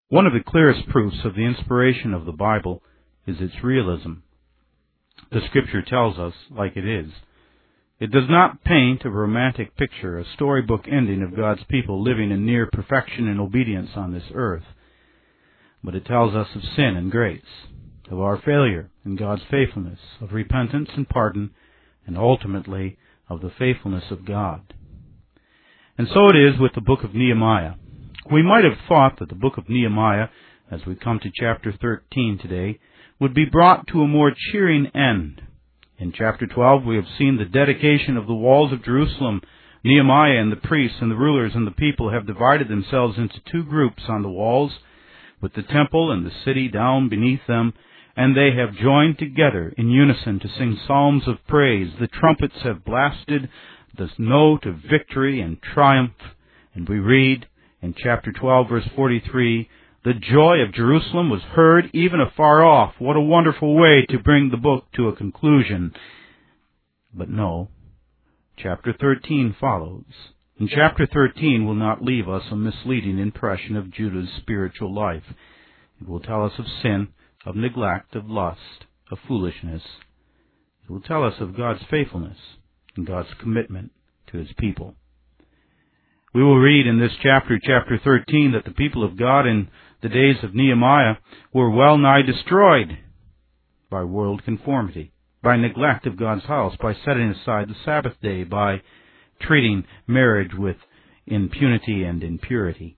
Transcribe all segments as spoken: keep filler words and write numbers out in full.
One of the clearest proofs of the inspiration of the Bible is its realism. The Scripture tells us like it is. It does not paint a romantic picture, a storybook ending of God's people living in near perfection and obedience on this earth. But it tells us of sin and grace, of our failure and God's faithfulness, of repentance and pardon, and ultimately of the faithfulness of God. And so it is with the book of Nehemiah. We might have thought that the book of Nehemiah, as we come to chapter thirteen today, would be brought to a more cheering end. In chapter twelve, we have seen the dedication of the walls of Jerusalem. Nehemiah and the priests and the rulers and the people have divided themselves into two groups on the walls, with the temple and the city down beneath them, and they have joined together in unison to sing psalms of praise. The trumpets have blasted the note of victory and triumph, and we read in chapter twelve, verse forty-three, "The joy of Jerusalem was heard even afar off." What a wonderful way to bring the book to a conclusion. But no, chapter thirteen follows. And chapter thirteen will not leave us a misleading impression of Judah's spiritual life. It will tell us of sin, of neglect, of lust, of foolishness. It will tell us of God's faithfulness and God's commitment to His people. We will read in this chapter, chapter thirteen, that the people of God in the days of Nehemiah were well nigh destroyed by world conformity, by neglect of God's house, by setting aside the Sabbath day, by treating marriage with impunity and impurity.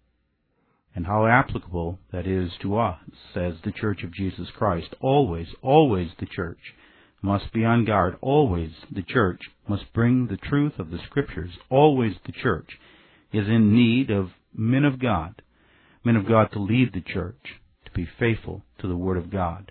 And how applicable that is to us as the Church of Jesus Christ. Always, always the church must be on guard. Always the church must bring the truth of the Scriptures. Always the church is in need of men of God, men of God to lead the church, to be faithful to the Word of God.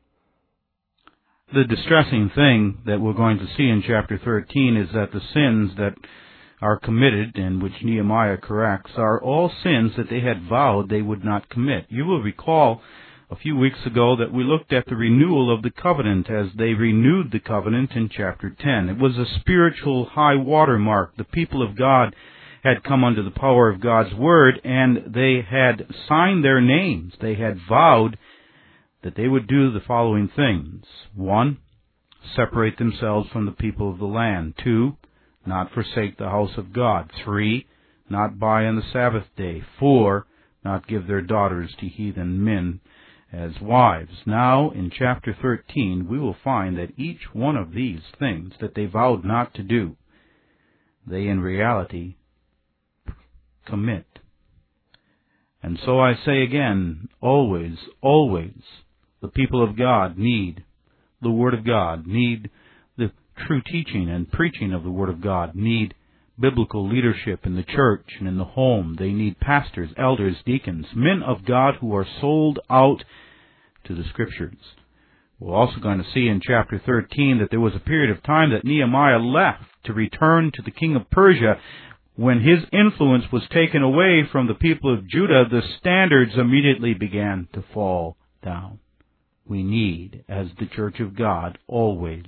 The distressing thing that we're going to see in chapter thirteen is that the sins that are committed, and which Nehemiah corrects, are all sins that they had vowed they would not commit. You will recall a few weeks ago that we looked at the renewal of the covenant as they renewed the covenant in chapter ten. It was a spiritual high water mark. The people of God had come under the power of God's word, and they had signed their names. They had vowed that they would do the following things. One, separate themselves from the people of the land. Two, not forsake the house of God. Three, not buy on the Sabbath day. Four, not give their daughters to heathen men as wives. Now, in chapter thirteen, we will find that each one of these things that they vowed not to do, they in reality commit. And so I say again, always, always, the people of God need the Word of God, need the true teaching and preaching of the Word of God, need biblical leadership in the church and in the home. They need pastors, elders, deacons, men of God who are sold out to the Scriptures. We're also going to see in chapter thirteen that there was a period of time that Nehemiah left to return to the king of Persia. When his influence was taken away from the people of Judah, the standards immediately began to fall down. We need, as the church of God, always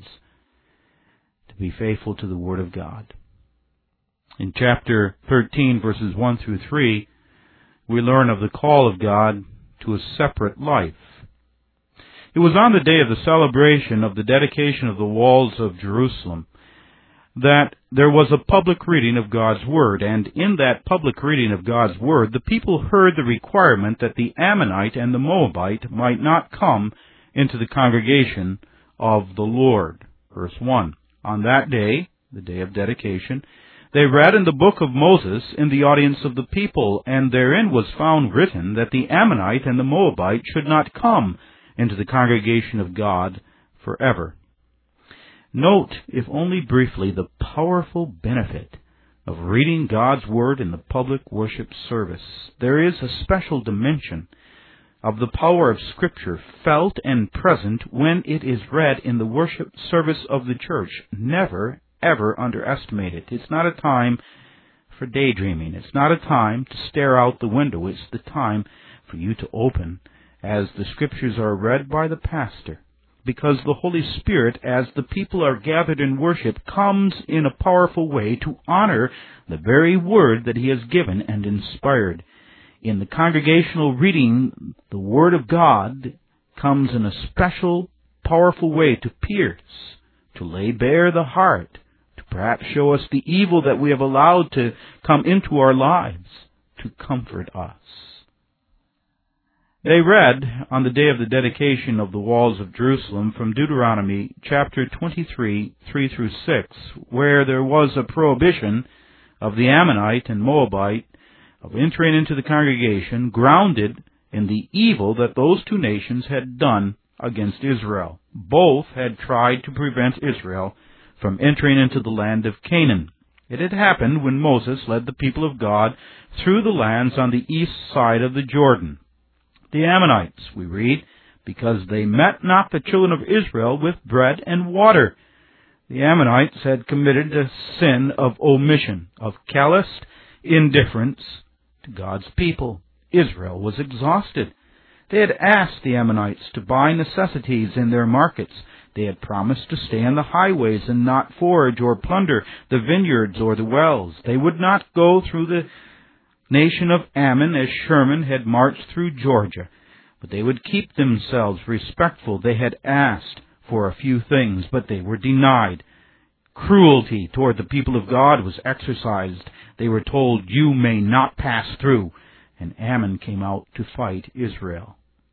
to be faithful to the Word of God. In chapter thirteen, verses one through three, we learn of the call of God to a separate life. It was on the day of the celebration of the dedication of the walls of Jerusalem that there was a public reading of God's Word, and in that public reading of God's Word, the people heard the requirement that the Ammonite and the Moabite might not come into the congregation of the Lord. Verse one, on that day, the day of dedication, they read in the book of Moses in the audience of the people, and therein was found written that the Ammonite and the Moabite should not come into the congregation of God forever. Note, if only briefly, the powerful benefit of reading God's Word in the public worship service. There is a special dimension of the power of Scripture felt and present when it is read in the worship service of the church. Never, ever underestimate it. It's not a time for daydreaming. It's not a time to stare out the window. It's the time for you to open as the Scriptures are read by the pastor. Because the Holy Spirit, as the people are gathered in worship, comes in a powerful way to honor the very Word that He has given and inspired in the congregational reading, the Word of God comes in a special, powerful way to pierce, to lay bare the heart, to perhaps show us the evil that we have allowed to come into our lives, to comfort us. They read on the day of the dedication of the walls of Jerusalem from Deuteronomy chapter twenty-three, three through six, where there was a prohibition of the Ammonite and Moabite of entering into the congregation, grounded in the evil that those two nations had done against Israel. Both had tried to prevent Israel from entering into the land of Canaan. It had happened when Moses led the people of God through the lands on the east side of the Jordan. The Ammonites, we read, because they met not the children of Israel with bread and water. The Ammonites had committed a sin of omission, of callous indifference to God's people. Israel was exhausted. They had asked the Ammonites to buy necessities in their markets. They had promised to stay on the highways and not forage or plunder the vineyards or the wells. They would not go through the nation of Ammon as Sherman had marched through Georgia, but they would keep themselves respectful. They had asked for a few things, but they were denied. Cruelty toward the people of God was exercised. They were told, "You may not pass through," and Ammon came out to fight Israel.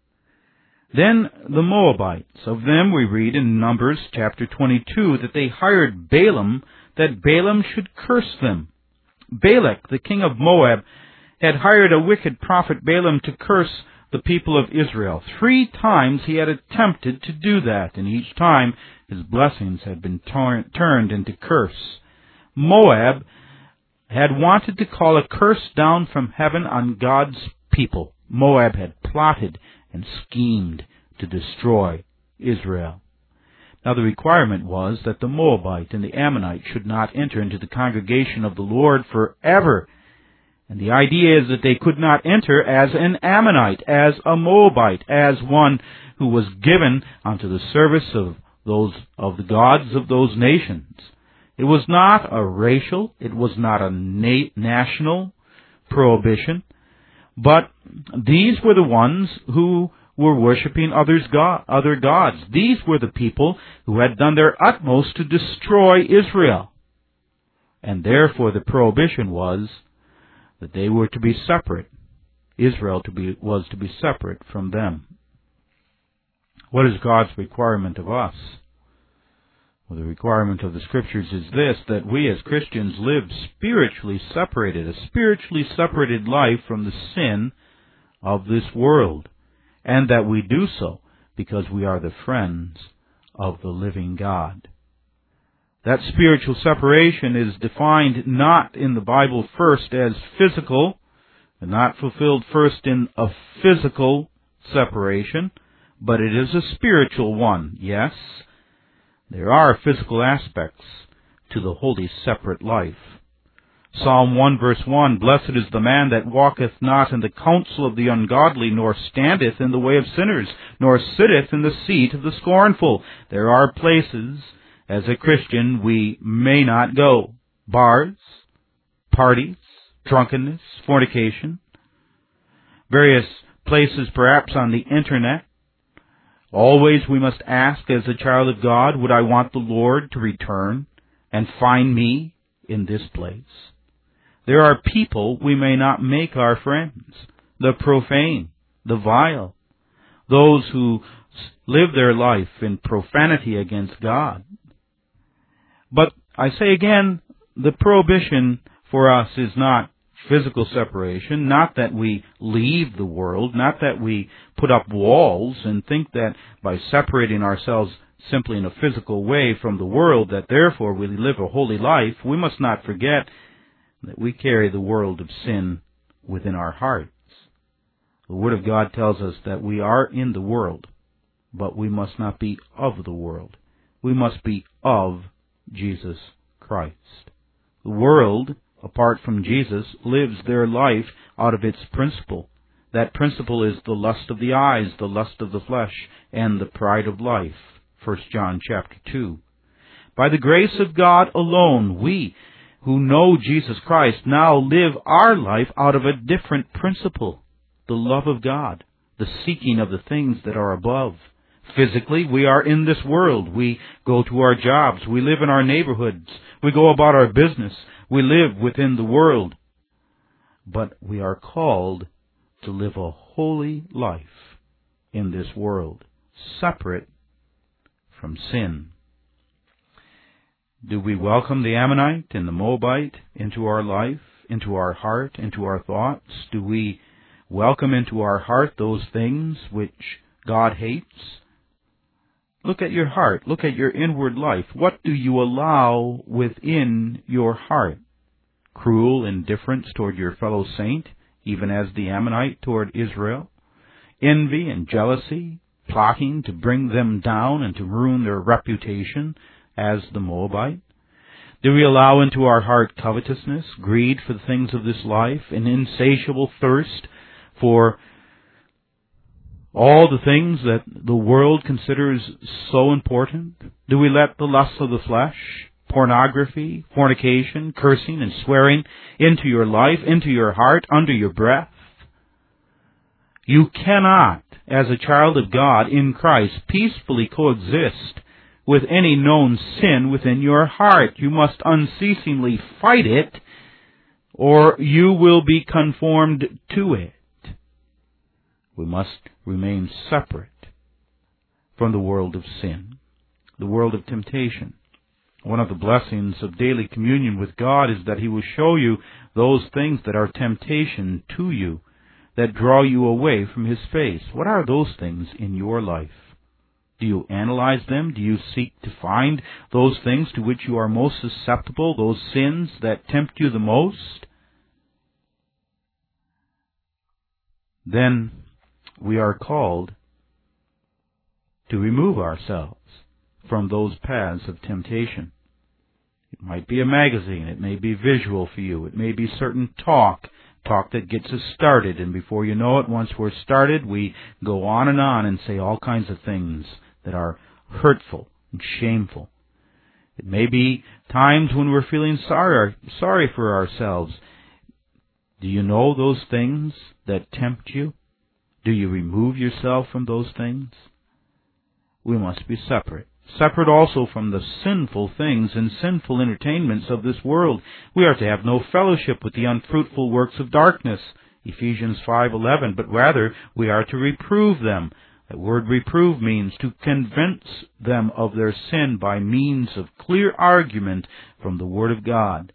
Then the Moabites, of them we read in Numbers chapter twenty-two that they hired Balaam, that Balaam should curse them. Balak, the king of Moab, had hired a wicked prophet Balaam to curse the people of Israel. Three times he had attempted to do that, and each time his blessings had been tor- turned into curse. Moab had wanted to call a curse down from heaven on God's people. Moab had plotted and schemed to destroy Israel. Now the requirement was that the Moabite and the Ammonite should not enter into the congregation of the Lord forever. And the idea is that they could not enter as an Ammonite, as a Moabite, as one who was given unto the service of those of the gods of those nations. It was not a racial, it was not a na- national prohibition, but these were the ones who were worshiping others God, other gods. These were the people who had done their utmost to destroy Israel. And therefore the prohibition was that they were to be separate. Israel to be, was to be separate from them. What is God's requirement of us? Well, the requirement of the Scriptures is this, that we as Christians live spiritually separated, a spiritually separated life from the sin of this world, and that we do so because we are the friends of the living God. That spiritual separation is defined not in the Bible first as physical, and not fulfilled first in a physical separation, but it is a spiritual one. Yes, there are physical aspects to the holy separate life. Psalm one verse one, "Blessed is the man that walketh not in the counsel of the ungodly, nor standeth in the way of sinners, nor sitteth in the seat of the scornful." There are places, as a Christian, we may not go. Bars, parties, drunkenness, fornication, various places perhaps on the internet. Always we must ask as a child of God, would I want the Lord to return and find me in this place? There are people we may not make our friends, the profane, the vile, those who live their life in profanity against God. But I say again, the prohibition for us is not physical separation, not that we leave the world, not that we put up walls and think that by separating ourselves simply in a physical way from the world, that therefore we live a holy life. We must not forget that we carry the world of sin within our hearts. The Word of God tells us that we are in the world, but we must not be of the world. We must be of Jesus Christ. The world, apart from Jesus, lives their life out of its principle. That principle is the lust of the eyes, the lust of the flesh, and the pride of life. First John chapter two. By the grace of God alone, we who know Jesus Christ now live our life out of a different principle, the love of God, the seeking of the things that are above. Physically, we are in this world. We go to our jobs. We live in our neighborhoods. We go about our business. We live within the world. But we are called to live a holy life in this world, separate from sin. Do we welcome the Ammonite and the Moabite into our life, into our heart, into our thoughts? Do we welcome into our heart those things which God hates? Look at your heart. Look at your inward life. What do you allow within your heart? Cruel indifference toward your fellow saint, even as the Ammonite toward Israel? Envy and jealousy, plotting to bring them down and to ruin their reputation, as the Moabite? Do we allow into our heart covetousness, greed for the things of this life, an insatiable thirst for all the things that the world considers so important? Do we let the lusts of the flesh, pornography, fornication, cursing, and swearing into your life, into your heart, under your breath? You cannot, as a child of God in Christ, peacefully coexist with any known sin within your heart. You must unceasingly fight it, or you will be conformed to it. We must remain separate from the world of sin, the world of temptation. One of the blessings of daily communion with God is that He will show you those things that are temptation to you, that draw you away from His face. What are those things in your life? Do you analyze them? Do you seek to find those things to which you are most susceptible, those sins that tempt you the most? Then we are called to remove ourselves from those paths of temptation. It might be a magazine. It may be visual for you. It may be certain talk, talk that gets us started. And before you know it, once we're started, we go on and on and say all kinds of things that are hurtful and shameful. It may be times when we're feeling sorry, sorry for ourselves. Do you know those things that tempt you? Do you remove yourself from those things? We must be separate. Separate also from the sinful things and sinful entertainments of this world. We are to have no fellowship with the unfruitful works of darkness, Ephesians five eleven, but rather we are to reprove them. The word reprove means to convince them of their sin by means of clear argument from the Word of God.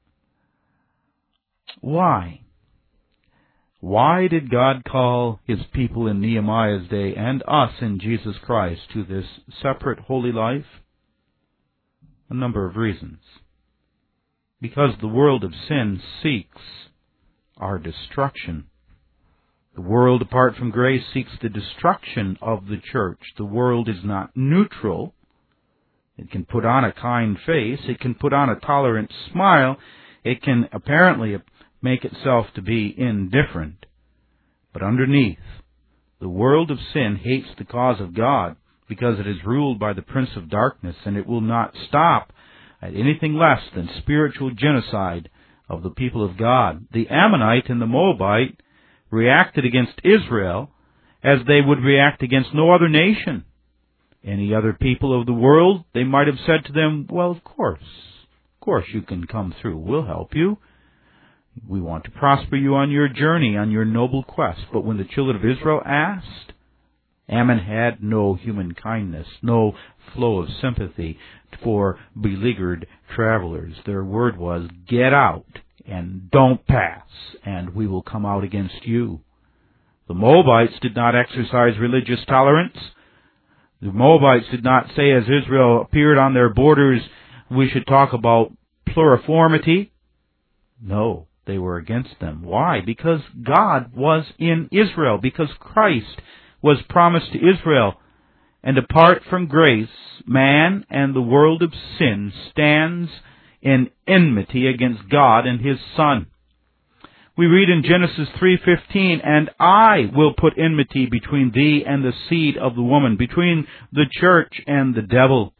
Why? Why did God call His people in Nehemiah's day and us in Jesus Christ to this separate holy life? A number of reasons. Because the world of sin seeks our destruction. The world apart from grace seeks the destruction of the church. The world is not neutral. It can put on a kind face. It can put on a tolerant smile. It can apparently make itself to be indifferent. But underneath, the world of sin hates the cause of God because it is ruled by the prince of darkness, and it will not stop at anything less than spiritual genocide of the people of God. The Ammonite and the Moabite reacted against Israel as they would react against no other nation. Any other people of the world, they might have said to them, well, of course, of course you can come through. We'll help you. We want to prosper you on your journey, on your noble quest. But when the children of Israel asked, Ammon had no human kindness, no flow of sympathy for beleaguered travelers. Their word was, get out and don't pass, and we will come out against you. The Moabites did not exercise religious tolerance. The Moabites did not say, as Israel appeared on their borders, we should talk about pluriformity. No, they were against them. Why? Because God was in Israel, because Christ was promised to Israel. And apart from grace, man and the world of sin stands in enmity against God and His Son. We read in Genesis three fifteen, and I will put enmity between thee and the seed of the woman, between the church and the devil.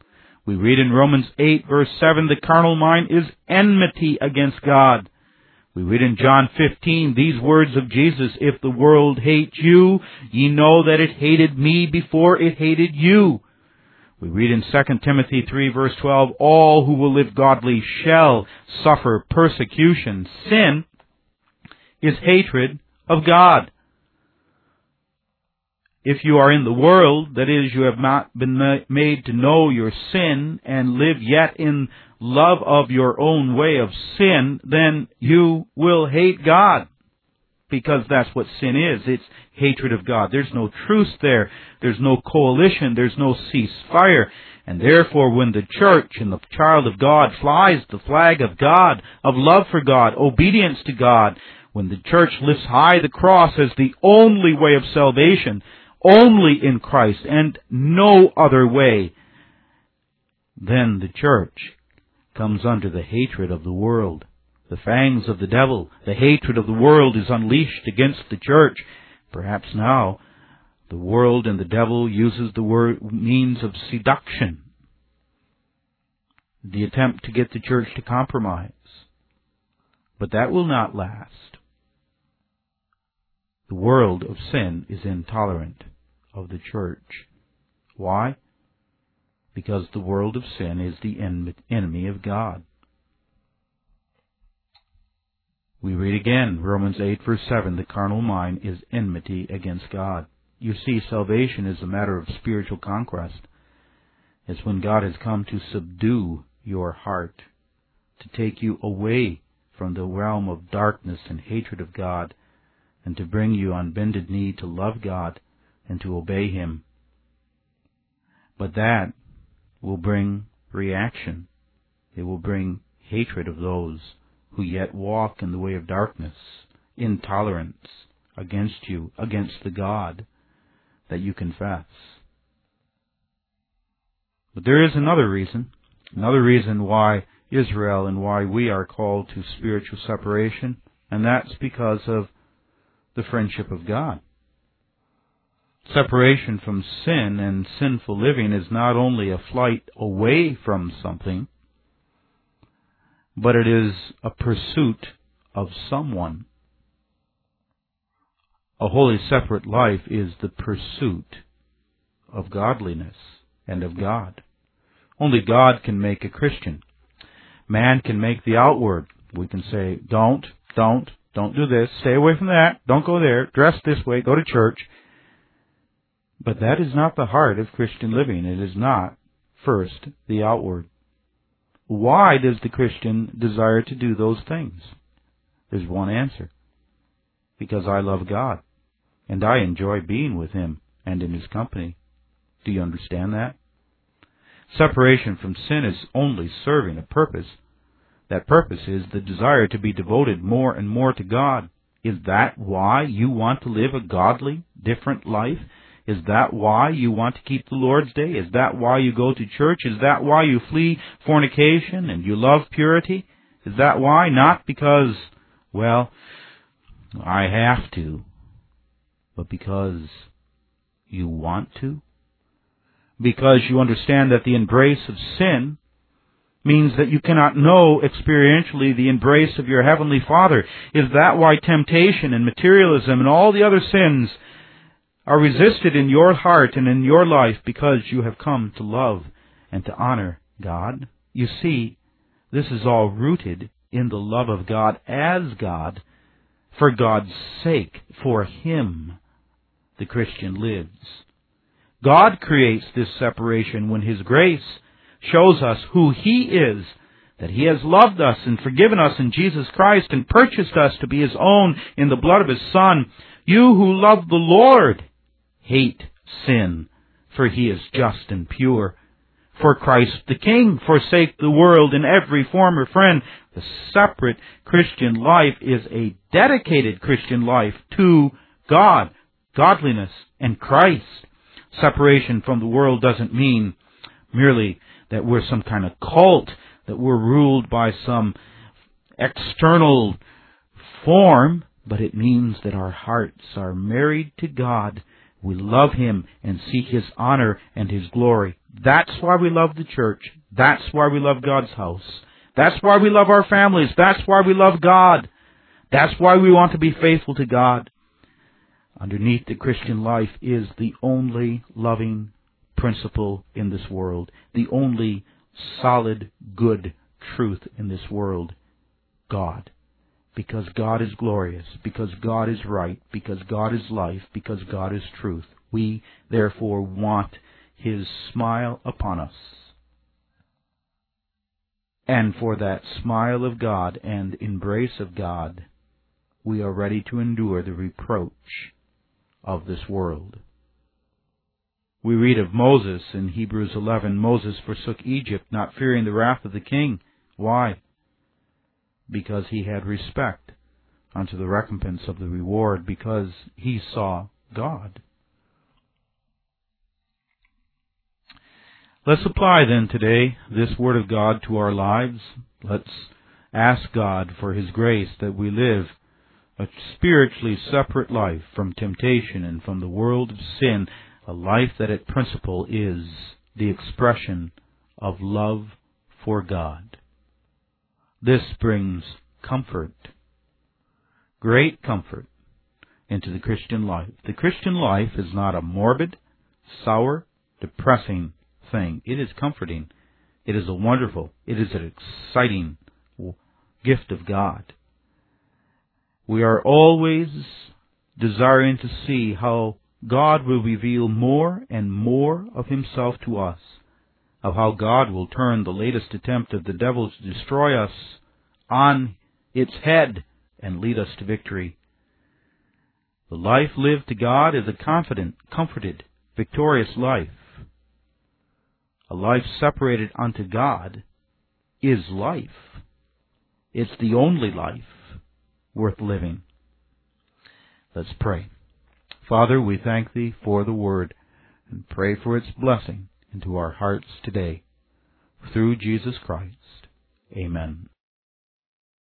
We read in Romans eight, verse seven, the carnal mind is enmity against God. We read in John fifteen these words of Jesus, if the world hates you, ye know that it hated me before it hated you. We read in Second Timothy three, verse twelve, all who will live godly shall suffer persecution. Sin is hatred of God. If you are in the world, that is, you have not been made to know your sin and live yet in love of your own way of sin, then you will hate God. Because that's what sin is. It's hatred of God. There's no truce there. There's no coalition. There's no ceasefire. And therefore, when the church and the child of God flies the flag of God, of love for God, obedience to God, when the church lifts high the cross as the only way of salvation, only in Christ and no other way, then the church comes under the hatred of the world. The fangs of the devil, the hatred of the world is unleashed against the church. Perhaps now the world and the devil uses the word means of seduction, the attempt to get the church to compromise. But that will not last. The world of sin is intolerant of the church. Why? Because the world of sin is the enemy of God. We read again, Romans eight, verse seven, the carnal mind is enmity against God. You see, salvation is a matter of spiritual conquest. It's when God has come to subdue your heart, to take you away from the realm of darkness and hatred of God, and to bring you on bended knee to love God and to obey Him. But that will bring reaction. It will bring hatred of those who yet walk in the way of darkness, intolerance against you, against the God that you confess. But there is another reason, another reason why Israel and why we are called to spiritual separation, and that's because of the friendship of God. Separation from sin and sinful living is not only a flight away from something, but it is a pursuit of someone. A wholly separate life is the pursuit of godliness and of God. Only God can make a Christian. Man can make the outward. We can say, don't, don't, don't do this, stay away from that, don't go there, dress this way, go to church. But that is not the heart of Christian living. It is not, first, the outward. Why does the Christian desire to do those things? There's one answer. Because I love God, and I enjoy being with Him and in His company. Do you understand that? Separation from sin is only serving a purpose. That purpose is the desire to be devoted more and more to God. Is that why you want to live a godly, different life? Is that why you want to keep the Lord's Day? Is that why you go to church? Is that why you flee fornication and you love purity? Is that why? Not because, well, I have to, but because you want to? Because you understand that the embrace of sin means that you cannot know experientially the embrace of your Heavenly Father. Is that why temptation and materialism and all the other sins are resisted in your heart and in your life? Because you have come to love and to honor God. You see, this is all rooted in the love of God as God, for God's sake, for Him, the Christian lives. God creates this separation when His grace shows us who He is, that He has loved us and forgiven us in Jesus Christ and purchased us to be His own in the blood of His Son. You who love the Lord, hate sin, for He is just and pure. For Christ the King forsake the world and every former friend. The separate Christian life is a dedicated Christian life to God, godliness, and Christ. Separation from the world doesn't mean merely that we're some kind of cult, that we're ruled by some external form, but it means that our hearts are married to God. We love Him and seek His honor and His glory. That's why we love the church. That's why we love God's house. That's why we love our families. That's why we love God. That's why we want to be faithful to God. Underneath the Christian life is the only loving principle in this world, the only solid, good truth in this world, God. Because God is glorious, because God is right, because God is life, because God is truth. We, therefore, want His smile upon us. And for that smile of God and embrace of God, we are ready to endure the reproach of this world. We read of Moses in Hebrews eleven. Moses forsook Egypt, not fearing the wrath of the king. Why? Because he had respect unto the recompense of the reward, because he saw God. Let's apply then today this Word of God to our lives. Let's ask God for His grace that we live a spiritually separate life from temptation and from the world of sin, a life that at principle is the expression of love for God. This brings comfort, great comfort, into the Christian life. The Christian life is not a morbid, sour, depressing thing. It is comforting. It is a wonderful, it is an exciting gift of God. We are always desiring to see how God will reveal more and more of Himself to us, of how God will turn the latest attempt of the devil to destroy us on its head and lead us to victory. The life lived to God is a confident, comforted, victorious life. A life separated unto God is life. It's the only life worth living. Let's pray. Father, we thank Thee for the Word and pray for its blessing into our hearts today. Through Jesus Christ. Amen.